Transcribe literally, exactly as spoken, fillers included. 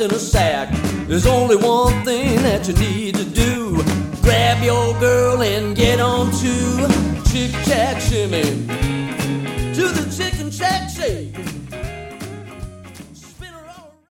in a sack. There's only one thing that you need to do. Grab your girl and get on to Chick Shack Shimmy, to the Chicken Shack Shake.